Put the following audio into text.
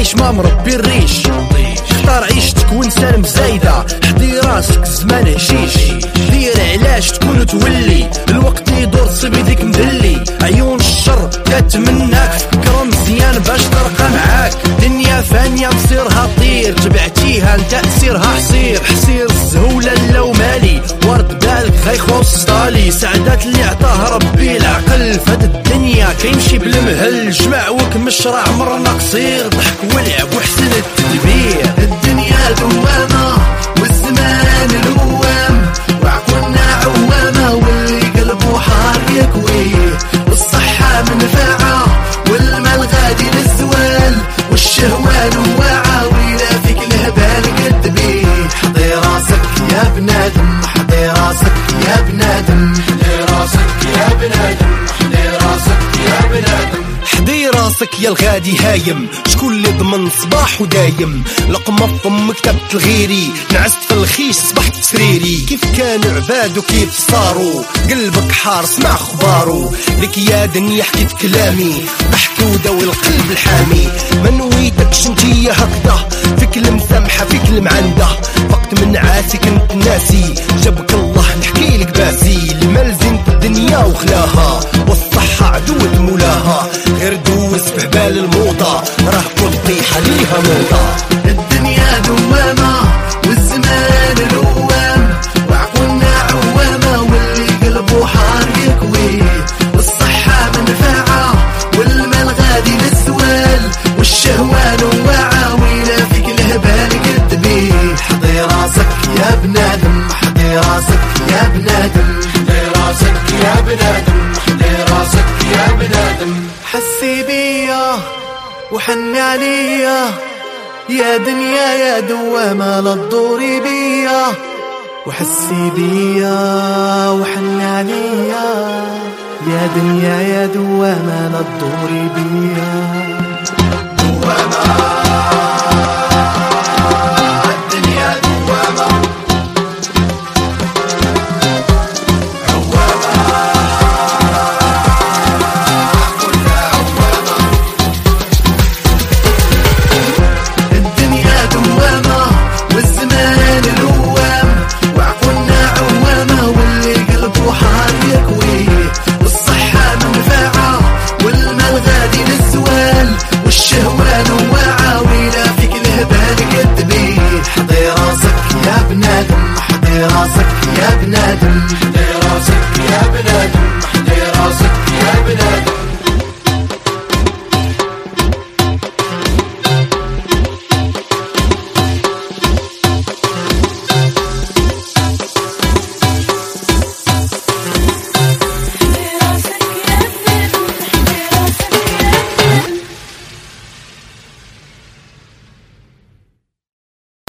عايش ما مربي الريش، اختار عيشتك وانسان مزايدة، حدي راسك الزمان هشيش، دير علاش تكون تولي الوقت يدور صبيدك مدلي، عيون الشر كتمناك فكر مزيان باش ترقى معاك، دنيا فانية مصيرها طير تبعتيها تأثيرها حصير الزهولة لو مالي ورد بالك غيخوص صالي، سعادات اللي عطاه ربي العقل فهاد الدنيا كيمشي بالمهل، جمع وكمش راه عمرنا قصير، ضحك ولعب وحسن التدبير، الدنيا دوامة والزمان لوام وعقولنا عوامة واللي قلبه حار يكويه، والصحة منفعة والمال غادي للزوال والشهوة نواعة ويلا فيك الهبال قد بيه، حضي راسك يا بنادم حضي راسك يا بنادم حضي راسك يا بنادم حضي راسك يا بنادم حضي راسك يا الغادي هايم، شكون اللي ضمن صباح ودايم، لقمة في فمك كتبت الغيري، نعست في الخيش صبحت سريري، كيف كانوا عباد وكيف صاروا قلبك حار سمع اخبارو، لك يا دنيا حكيت كلامي ضحك وداوي القلب الحامي، ما نويتكش انتيا هكذا فيك المسامحة فيك المعنده، فقت من عاسي كنت ناسي جابك الله نحكي لك باسي، المال زينة الدنيا وخلاها والصحة عدوة مولاها، غير دوز في حبال الموضة راه كل طيحة ليها موضة، الدنيا دوامة والزمان لوام وعقولنا عوامة واللي قلبه حار يكويه، والصحة منفعة والمال غادي للزوال والشهوة نواعة ويلا فيك الهبال قد بيه، حضي راسك يا بنادم حضي راسك يا بنادم حضي راسك يا بنادم حضي راسك يا بنادم، حسي بيا وحني عليا يا دنيا يا دوامة لا تدوري بيا، وحسي بيا وحني عليا يا دنيا يا دوامة لا تدوري بيا، دوامة الدنيا دوامة